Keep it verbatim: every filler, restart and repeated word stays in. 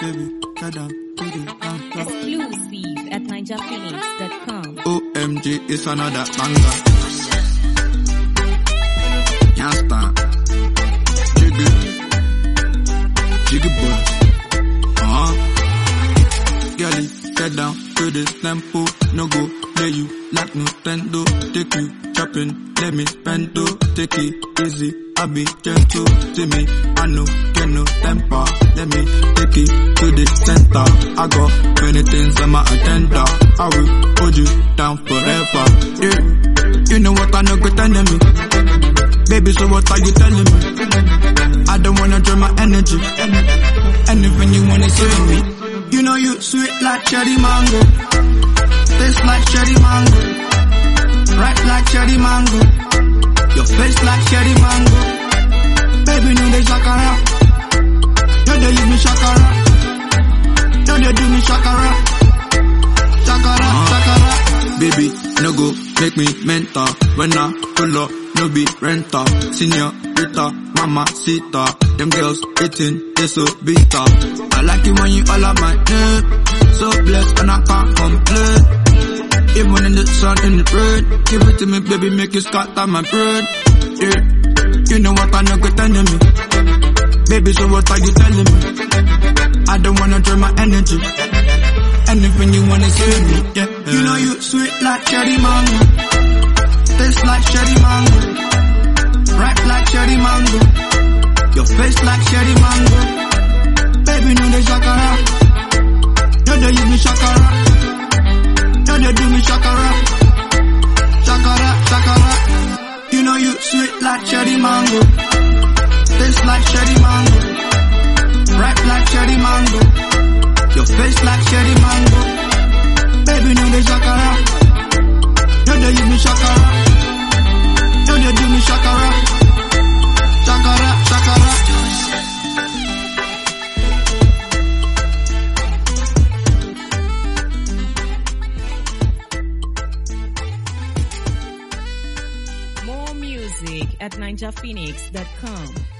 baby, get down to the ground floor. Exclusive at ninja phoenix dot com. O M G, it's another banger. Can't stop. Jiggy, jiggy boy. Uh-huh. Girlie, get down to the tempo. No go play you like Nintendo. Take you chopping, let me spend to take it easy. I be gentle to me, I know, get no temper. Let me take it to the center. I got many things on my agenda. I will hold you down forever. Yeah, you know what I know, good enemy. Baby, so what are you telling me? I don't wanna drain my energy. Anything you wanna say to me. You know you sweet like cherry mango, taste like cherry mango, right like cherry mango. Your face like cherry mango. Baby, no they shakara. No they use me shakara. No they do me shakara. Shakara, shakara. Baby, no go make me mental. When I pull up, no be renter. Señorita, mama, sita. Them girls eating, they so bitter. I like it when you all of my name. So blessed and I can't complain. Even in the sun, in the rain, give it to me, baby, make it scatter my brain. Yeah, you know what I know, good enemy. Baby, so what are you telling me? I don't wanna drain my energy. Anything you wanna say to me, yeah. You know you sweet like cherry mango, taste like cherry mango, ripe like cherry mango. Your face like cherry mango. Baby, no they shakara. No they use me shakara. No, they do me shakara, shakara, shakara. You know you sweet like cherry mango, taste like cherry mango, ripe like cherry mango. Your face like cherry mango. Baby, no they shakara. No, they use me shakara. No, they do me shakara, shakara, shakara. More music at ninja phoenix dot com.